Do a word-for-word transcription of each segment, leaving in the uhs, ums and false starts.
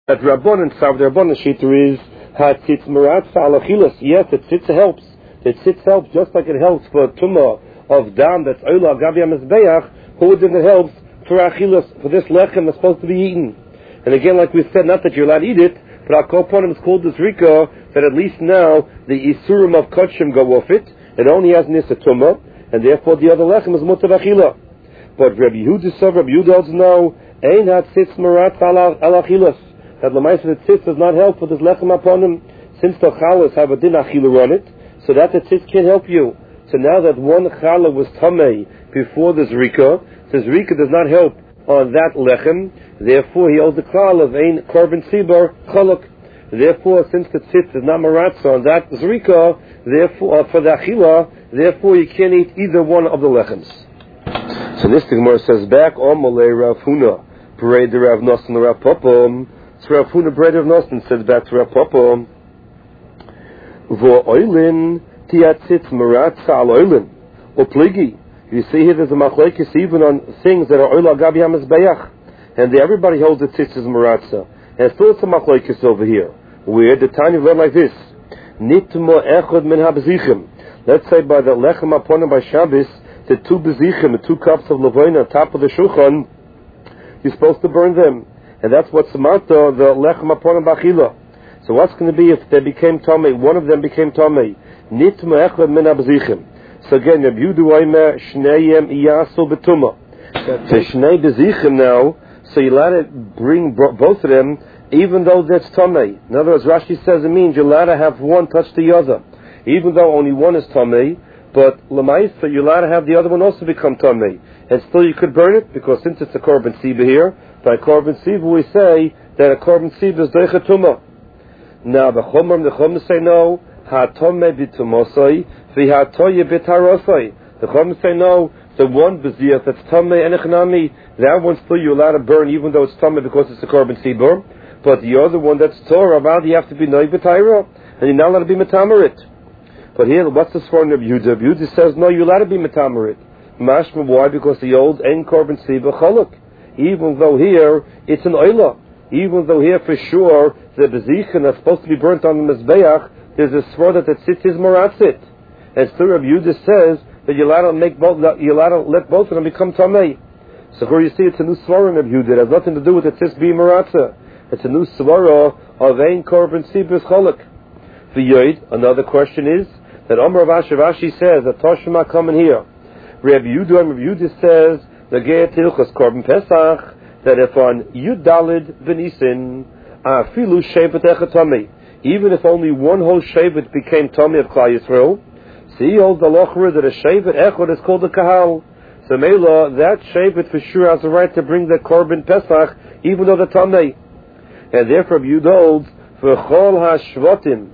That Rabbanan Sav, the Rabbanan Shita is Hatzitz Maratza Alachilas. Yes, the tzitz helps. The tzitz helps just like it helps for Tumah of Dam that's Oila Gabi HaMizbeach. Who then it helps for Achilas, for this lechem that's supposed to be eaten. And again, like we said, not that you're allowed to eat it, but our Koponim is called this Rika, that at least now the Isurim of Kachim go off it. It only has Nisa Tumah, and therefore the other lechem is Mutav Achila. But Rabbi Yehuda said, Rabbi Yehuda also know, Ein Hatzitz Maratza Alachilas. That Lamaisa the tzitz does not help for this lechem upon him, since the chalas have a din achila on it, so that the tzitz can't help you. So now that one chala was tamei before the zrika, the zrika does not help on that lechem, therefore he owes the klal of ein korban tzibur chaluk. Therefore, since the tzitz is not maratza on that zrika, therefore uh, for the achila, therefore you can't eat either one of the lechems. So this Gemara says back on Malay Rav Huna, parade the Rav Nosson the Rav Popom. So Rav Huna bread of Nosson says back to Rav Popom, Vo oilin tiatzitz maratza al oilin o pligi. You see here there's a machlekes even on things that are oila gabi hamizbeach, and everybody holds the tzitz as maratza. And still it's a machlekes over here, where the Tanya read like this: Nitmo echad min habezichim. Let's say by the lechem aponim by Shabbos, the two bezichim, the two cups of levoina on top of the shulchan, you're supposed to burn them. And that's what's samarta, the lechem aponim b'achila. So what's going to be if they became tamei? One of them became tamei. Nitma echad min habezichim. So again, Rabbi Yehuda Oimer shneihem iyasu betuma. The shnei bezichim now, so you let it bring both of them, even though that's tamei. In other words, Rashi says it means you're allowed to have one touch the other, even though only one is tamei. But lemaisa, you're allowed to have the other one also become tamei, and still you could burn it, because since it's a korban siba here, by korban siba we say that a korban siba is doicha tumah. Now the chumram, the chumram say no, ha tomei bitumosai, vi ha toye bitarosai. The chumram say no, the one beziyah that's tamei and echnami, that one still you're allowed to burn even though it's tamei because it's a korban siba. But the other one that's Torah, well, you have to be noy b'tayra, and you're not allowed to be metamerit. But here, what's the sworn of Yehuda? Yehuda says, no, you're allowed to be metamerit. Mashma, why? Because the old en korban siba chaluk. Even though here, it's an oila. Even though here, for sure, the bezichin that's supposed to be burnt on the mizbeach, there's a swor that the tzitz is maratzit. And still Rabbi Yehuda says that you're allowed to make both, you're allowed to let both of them become tamei. So here you see, it's a new swara of Yehuda. It has nothing to do with the tzitz being maratzah. It's a new swara of en korban siba chaluk. For Yod, another question is, that Omer Rav Ashi Rashi says that Toshima coming here. Rabbi Yehuda, Rabbi Yehuda says the Geit Hilchos Korban Pesach that if on Yud Dalid V'Nisin Afilu Shevet Echad Tamei, even if only one whole Shevet became Tamei of Klal Yisrael, see he holds the lochra that a Shevet Echad is called a Kahal. So Mela, that Shevet for sure has the right to bring the Korban Pesach even though the Tamei, and therefore Rabbi Yehuda holds for Chol HaShvatim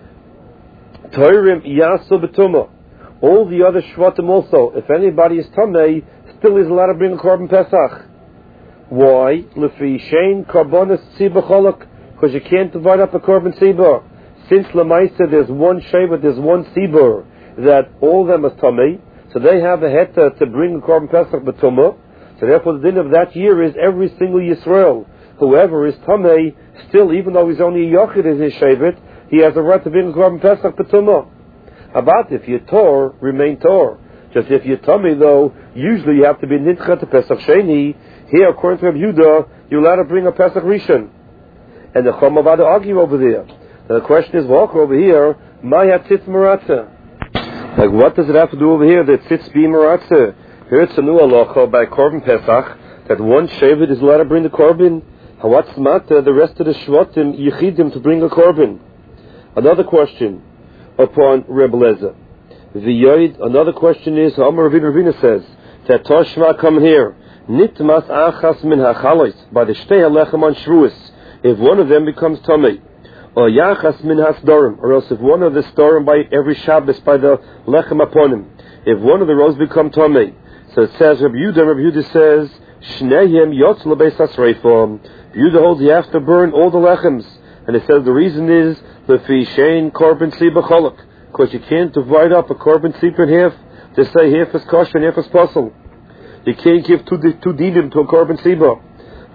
Toirim Yasu Betuma. All the other Shvatim also, if anybody is Tamei, still is allowed to bring a Korban Pesach. Why? Lefi Shein Korbanos Tziba Cholok, because you can't divide up a Korban Tzibur. Since Lamaisa there's one Shevet, there's one Tzibur, that all of them is Tamei, so they have a heta to bring a Korban Pesach Betuma. So therefore the din of that year is every single Yisrael, whoever is Tamei, still, even though he's only a Yochid in his Shevet, he has a right to bring a Korban Pesach B'tumah. About if you're Tor, remain Tor. Just if you're Tamei, though, usually you have to be Nitcha to Pesach Sheni. Here, according to Rabbi Yehuda, you're allowed to bring a Pesach Rishon. And the Chom about to argue over there. Now the question is, walk over here, Maya Tzitz Maratza. Like, what does it have to do over here that Tzitz be Maratza? Here it's a new halacha by Korban Pesach, that one Shevet is allowed to bring the Korban. What's matter the rest of the Shvatim, Yechidim, to bring a Korban? Another question upon Reb Lezer. V'yoid, another question is, Amar Ravina Ravina says, that Toshma come here, Nitmas achas min hachalois, by the Shtei halechem on Shruas, if one of them becomes Tamei, or Yachas min hasdorim, or else if one of the storim by every Shabbos by the lechem upon him, if one of the rows become Tamei. So it says, Rabbi Yehuda, Rabbi Yehuda says, Shneihem yotz lebeis hasreifom. Yehuda holds you have to burn all the lechems. And it says the reason is lefi shein korban siba cholok, because you can't divide up a korban siba in half to say half is kosher and half is puzzle. You can't give two two dinim to a korban siba.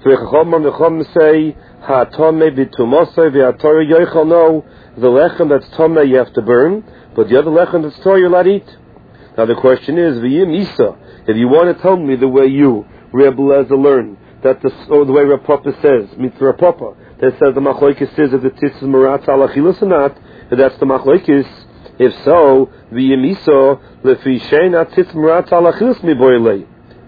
So the Chacham say, ha'tomei b'tumosei v'ha'torah yoichal. No, the lechem that's tomei you have to burn, but the other lechem that's torah you're allowed to eat. Now the question is, v'yim isa, if you want to tell me the way you, Reb Lezer, learn, that the, or the way Reb Papa says, mitzvah Reb Papa, that says the machlokes is if the tzitz is maratz al achilas or not, if that's the machlokes. If so, v'yim isa, lefi shein tzitz maratz al achilas miboilei.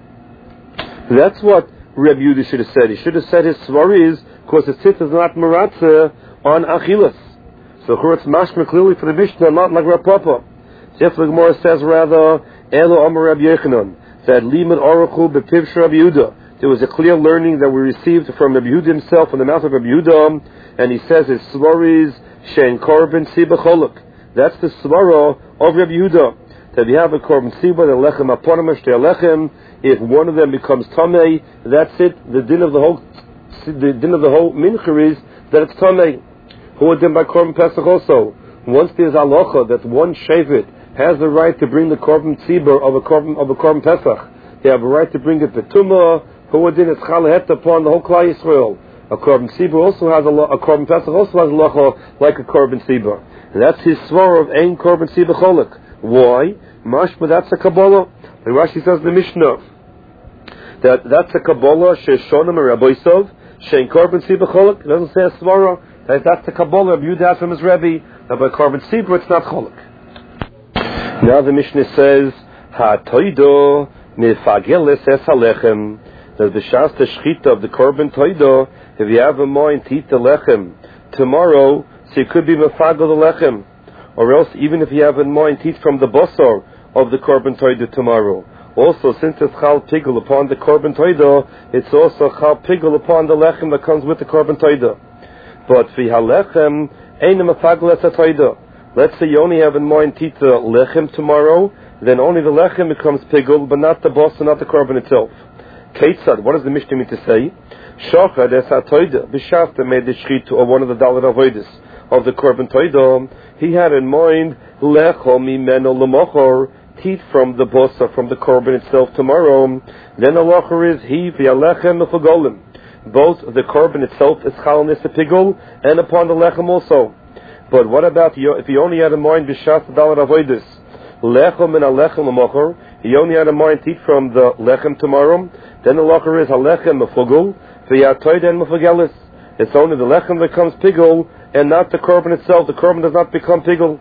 That's what Reb Yehuda should have said. He should have said his svar is because the tzitz is not maratza on achilas. So it's mashma clearly for the Mishnah, not like Reb Papa. Therefore the Gemara says rather, Elo Amar Reb Yechanan, that limud orachu b'piv Reb Yehuda. There was a clear learning that we received from Reb Yehuda himself on the mouth of Reb Yehuda, and he says his svar is shein korban siba cholok. That's the svara of Reb Yehuda. That you have a korban siba, the lechem aponim shtei lechem. If one of them becomes tamei, that's it. The din of the whole, the din of the whole mincha is that it's tamei. Who would din by korban pesach also? Once there's halacha that one shevet has the right to bring the korban tzibur of a korban of a korban pesach, they have a right to bring it betumah. Who would din it's chalahet upon the whole klal Yisrael. A korban tzibur also has a, a korban pesach also has a halacha like a korban tzibur, and that's his svar of ein korban tzibur cholek. Why? Mashma, that's a kabbalah. Like Rashi says in the Mishnah, that that's a kabbalah she'shonim Rabbeisov shein korban tzibur cholek. It doesn't say a svara. That that's the kabbalah Yehuda has from his Rebbe. That by korban tzibur it's not cholek. Now the Mishnah says ha-toido mefageles es halechem. That the shas the shchita of the korban toido, if you have a mind to eat the lechem tomorrow, so you could be mefagel the lechem, or else even if you have in mind to eat from the basar of the korban toido tomorrow. Also, since it's chal pigul upon the korban toido, it's also chal pigul upon the lechem that comes with the korban toido. But fi halechem ein mefagel es toido. Let's say you only have in mind to eat the lechem tomorrow, then only the lechem becomes pigul, but not the basar, not the korban itself. Keitzad, what does the Mishnah mean to say? Shachad es ha-toida, b'shafta made the shchit, or one of the dalet avodas of the korban toida. He had in mind lecho mimeno lemochor, teeth from the bosa, from the korban itself tomorrow. Then the locher is he v'alechem mefagolim. Both the korban itself is chalnis a pigul, and upon the lechem also. But what about if he only had in mind b'shafta dalet avodas? Lecho min alechem lemochor. He only had in mind to eat from the lechem tomorrow. Then the locher is halechem mefugul, v'yatoid and mefugelis. It's only the lechem that becomes pigul, and not the korban itself. The korban does not become pigul.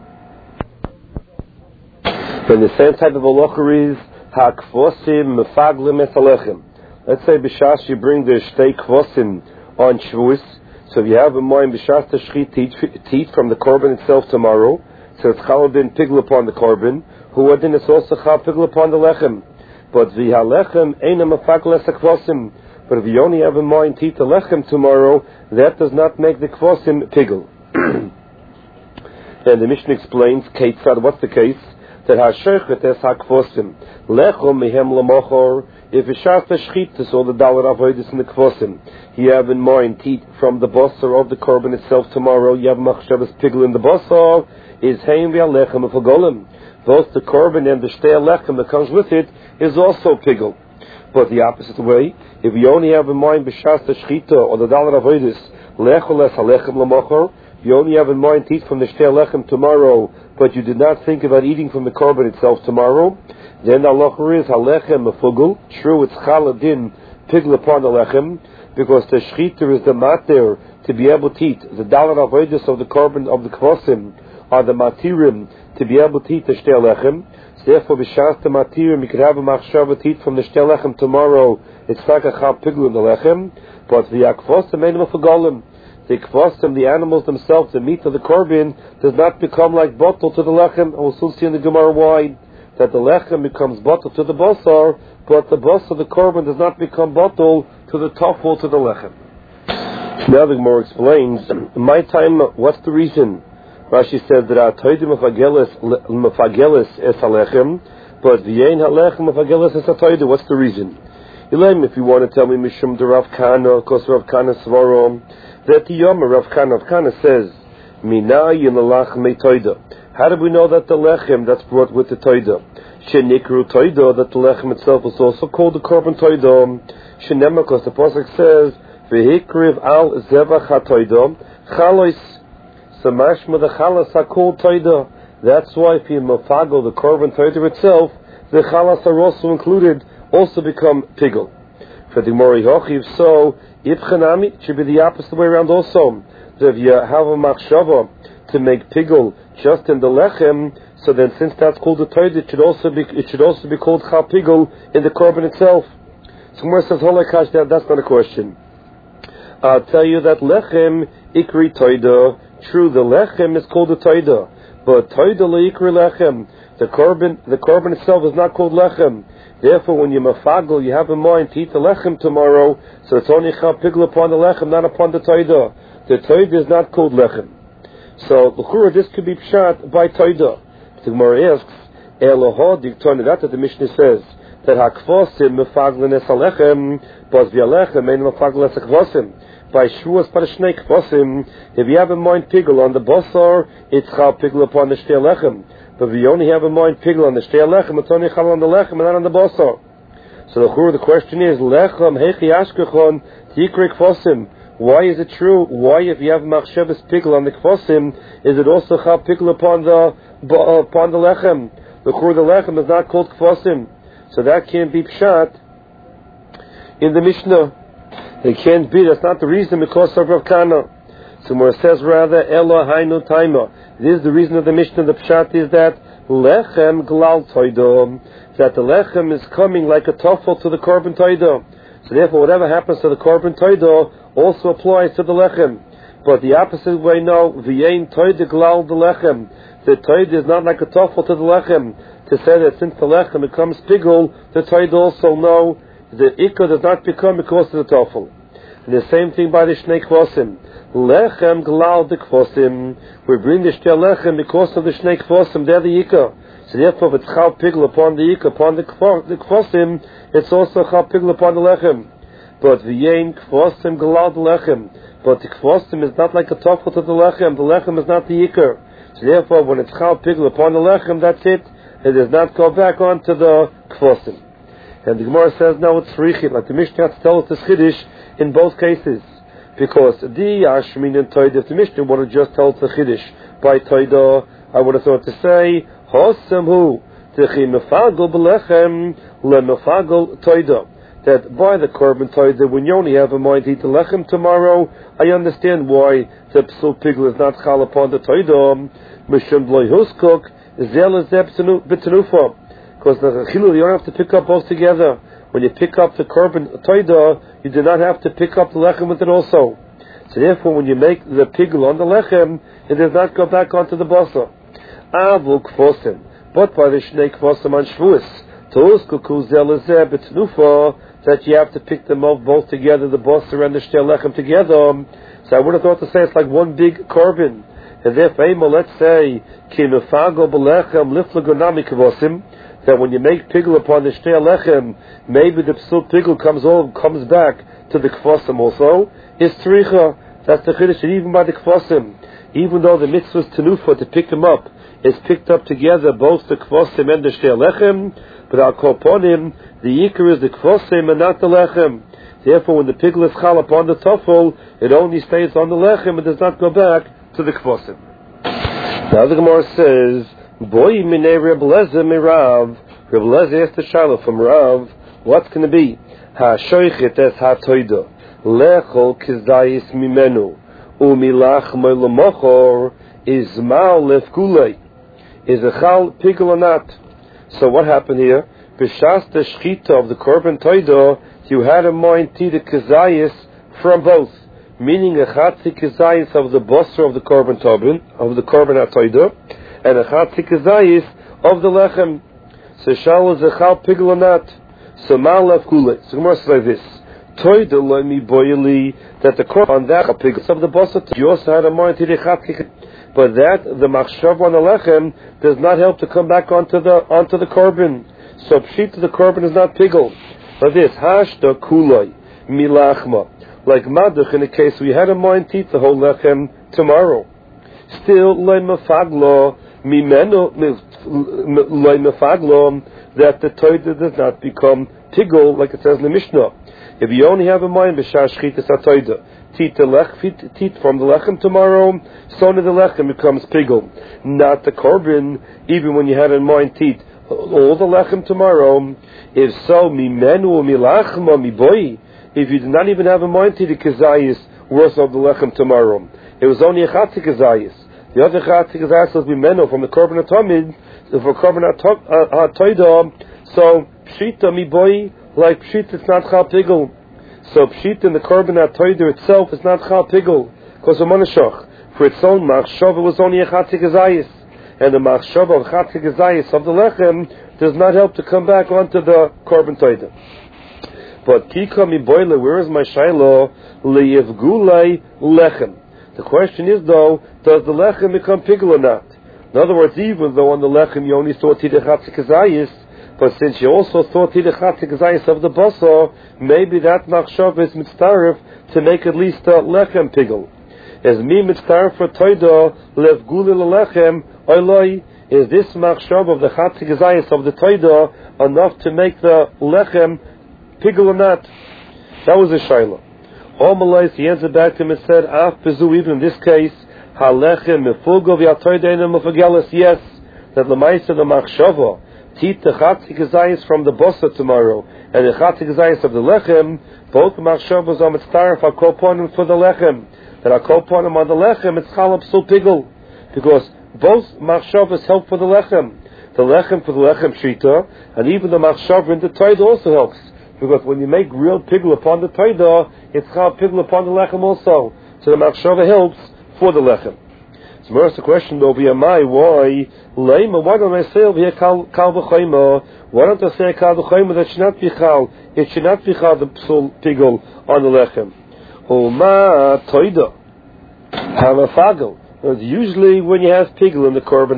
Then the same type of a locher is hakvosim mefaglim es halechem. Let's say b'shas you bring the shtei kvosim on Shavuos. So if you have in mind b'shas the shchit to eat from the korban itself tomorrow, so it's chalabin pigul upon the korban. Who would then it's also chal pigul upon the lechem. But v'halechem eina mefagel es hakvosim. But if you only have in mind to eat the lechem tomorrow, that does not make the kvosim pigul. And the Mishnah explains, Keitzad, what's the case? That ha'shechet es hakvosim lechom mehem lemochor. If it shas the shchitas or the dalet avodas in the kvosim, you have in mind to eat from the basar of the korban itself tomorrow. You have machshavas pigul in the basar. Is heim v'halechem mefagolim. Both the korban and the shtei lechem that comes with it is also pigul. But the opposite way, if you only have in mind b'shas the shchita or the dalet avodas lechol es halechem lemochor, you only have in mind to eat from the shtei lechem tomorrow, but you did not think about eating from the korban itself tomorrow, then the locher is halechem mefugul. True, it's chaladin pigul upon the lechem, because the shchita is the mater to be able to eat. The dalet avodas of the korban of the kvosim are the matirim to be able to eat the shtei lechem. So therefore, b'shas the matirim, you could have a machshava to eat from the shtei lechem tomorrow. It's like a chal pigul in the lechem. But the akvosim ain't mefagolim. The kvosim, the animals themselves, the meat of the korban, does not become like bottle to the lechem. And we'll soon see in the Gemara why. That the lechem becomes bottle to the basar, but the basar of the korban does not become bottle to the tofel to the lechem. Now the Gemara explains, in my time, what's the reason? Rashi says that atoidim mefagelis es halechem, but v'yein halechem mefagelis es atoidim. What's the reason? Elaim, if you want to tell me mishum de Rav Kana, because Rav Kana svarom that the Yom Rav Kana Rav Kana says Minayin lechem toida. How do we know that the lechem that's brought with the toida? Shenikru toida, that the lechem itself is also called the korban toida. Shenema, because the pasuk says, "Vehikriv al zevach hatoida chalois." So mashma the chalas are called toida. That's why if you mafagel the korban toida itself, the chalas are also included, also become pigel. For the Gemara Hochiv, so Ibchanami, it should be the opposite way around also. So if you have a machshava to make pigel just in the lechem, so then since that's called the toida, it should also be it should also be called chal pigel in the korban itself. So Gemara says, Holakash, that that's not a question. I'll tell you that lechem ikri toida. True, the lechem is called the toida, but toida leikri lechem. The korban, the korban itself is not called lechem. Therefore, when you mafagel, you have in mind to eat the lechem tomorrow, so it's only chal pigel upon the lechem, not upon the toida. The toida is not called lechem. So, l'chura, this could be pshat by toida. The Gemara asks, Eloha diktoina, that's what the Mishnah says, that hakvosim mafaglen es halechem, bas v'alechem ein mafaglen es hakvosim. By shvuas parashnei kvosim, if you have in mind pigel on the basar, it's chal pigel upon the shtei lechem. But if you only have in mind pigel on the shtei lechem, it's only chal on the lechem and not on the basar. So the chur, the question is, lechem hechi ashkechon tikri kvosim. Why is it true? Why, if you have machshavas pigel on the kvosim, is it also chal pigel upon the uh, upon the lechem? The chur, the lechem is not called kvosim, so that can't be pshat in the Mishnah. It can't be. That's not the reason because of Rav Kana. So where it says rather Elo Hainu Taima. This is the reason of the Mishnah. The pshat is that lechem glal toida, that the lechem is coming like a tofel to the korban toida. So therefore, whatever happens to the korban toida also applies to the lechem. But the opposite way, no, v'yein toida glal the lechem. The toida is not like a tofel to the lechem. To say that since the lechem becomes pigul, the toida also no. The ikka does not become because of the tofel. And the same thing by the shnei kvosim. Lechem glal the kvosim. We bring the shtei lechem because of the shnei kvosim. They're the ikka. So therefore, if it's chal pigel upon the ikka, upon the kvosim, it's also chal pigel upon the lechem. But v'yein kvosim glal the lechem. But the kvosim is not like a tofel to the lechem. The lechem is not the ikka. So therefore, when it's chal pigel upon the lechem, that's it. It does not go back onto the kvosim. And the Gemara says, no, it's richit. Like the Mishnah has to tell us the chiddush in both cases. Because the Ashmin and Toida, if the Mishnah would have just told the chiddush by Toida, I would have thought to say, Hosam hu, techi mefagel belechem, le mefagel Toida. That by the korban Toida, when you only have a mind to eat the lechem tomorrow, I understand why the psul pigel is not chal upon the Toida. Mishum bloi huskuk, zel is betenufa. Because the chilul, you don't have to pick up both together. When you pick up the korban toida, you do not have to pick up the lechem with it also. So therefore, when you make the pigul on the lechem, it does not go back onto the basa. Avul kvosim, but by the shnei kvosim on shvuas, touskuku zelazeh betnufa, that you have to pick them up both together, the basa and the shtei lechem together. So I would have thought to say it's like one big korban. And therefore, let's say ki mefago belechem liflagonami kvosim, that when you make pigul upon the shtei lechem, maybe the psul pigul comes all comes back to the kvosim also. Is tzricha. That's the chiddush. Even by the kvosim, even though the mitzvah is tenufa to pick them up, is picked up together both the kvosim and the shtei lechem. But al kol ponim, the yikar is the kvosim and not the lechem. Therefore, when the pigul is chal upon the tofel, it only stays on the lechem and does not go back to the kvosim. Now the Gemara says, Boy minei Reb Lezer mirav. Reb Lezer asked the shaila from Rav, what's going to be? Ha shoichet es ha toida lechol kizayis mimenu umilach moilamochor izmal lefkulei. Is a chal pigul or not? So what happened here? B'shas the shchita of the korban toida, you had in mind to the kizayis from both, meaning a chatzi kizayis of the bosser of the korban tobin, of the korban atoida, and a chatzi kizayis of the lechem. So shal is a chal pigul or not? So mal lefkulei. So Gemara says like this: toida lo mi boyeli, that the korban on that pigul of the bosser, you also had in mind to the chatzi. But that, the machshav on the lechem, does not help to come back onto the onto the korban. So pshita, the korban is not pigul. But this, hashta kuloi, milachma. Like maduch, in the case we had in mind to eat the whole lechem tomorrow. still loy mefaglo mimeno loy mefaglo that the toida does not become pigul, like it says in the Mishnah. If you only have a mind b'shar shchitas hatoida, teat the lech, teat from the lechem tomorrow, so the lechem becomes pigul, not the korban. Even when you had in mind teat all the lechem tomorrow, if so, mimenu milachma miboy. If you did not even have in mind teat the kazayis worth of the lechem tomorrow, it was only a chatzik kazayis. The other chatzik kazayis was mimenu from the korban atomid, for korban hatoida. So pshita miboy. Like pshit, it's not chal pigul. So pshit in the korban hatoida itself is not chal pigul, because of monashach. For its own machshava was only a chatzik azayis, and the machshava of chatzik azayis of the lechem does not help to come back onto the korban toida. But kika mi boile, where is my shailo leyevgulei lechem? The question is though, does the lechem become pigul or not? In other words, even though on the lechem you only saw tida chatzik azayis, but since you also thought the chatzik zayis of the basar, maybe that machshav is mitzaref to make at least a lechem pigul. As me mitzaref for toida levguli lechem oiloi, is this machshav of the chatzik zayis of the toida enough to make the lechem pigul or not? That was a shayla. All malais he answered back to him and said, af bezu, even in this case, halechem mefulgo v'atoida ena mefagelis, yes, that the ma'isa the machshava teat the chatzik zayis from the bosa tomorrow, and the chatzik zayis of the lechem, both machshavos are mitzaref akoponim for the lechem. That akoponim on the lechem, it's chalab sul pigul, because both machshavos help for the lechem. The lechem for the lechem shita, and even the machshav in the toida also helps, because when you make real pigul upon the toida, it's chalab pigul upon the lechem also. So the machshava helps for the lechem. So first the question though, why why Leima, why don't I say over here kal v'chayma? Why don't I say kal v'chayma that should not be chal? It should not be chal the psul pigul on the lechem. Uma toida hamafagel. Usually when you have pigul in the korban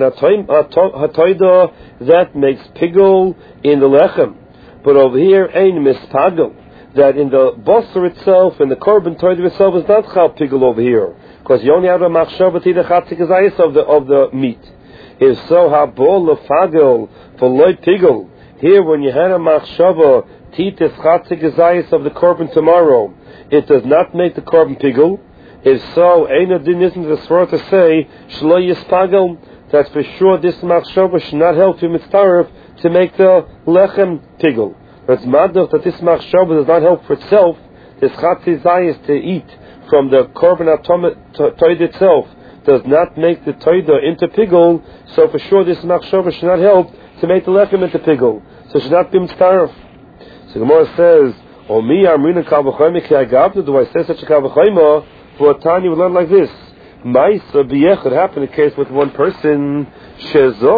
hatoida, that makes pigul in the lechem. But over here, ein mispagel, that in the basar itself, in the korban toida itself, is not chal pigul over here, because you only have a machshava the chatzik zayis of the of the meat. If so, habol lefagel for loy pigul. Here, when you had a machshava titis chatzik zayis of the korban tomorrow, it does not make the korban pigul. If so, ein adin isn't the svara to say shlo yispagel. That's for sure. This machshava should not help you mitzaref to make the lechem pigul. It's madov that this machshava does not help for itself. This chatzik zayis to eat from the korban toida itself does not make the toida into pigul, so for sure this machshava should not help to make the lechem into pigul. So it should not be mitzaref. So Gemara says, "O mi armina kal v'chayma ki agavda." Do I say such a kal v'chayma? For a time you would learn like this: Ma'isa b'yechad happened in a case with one person. Shezo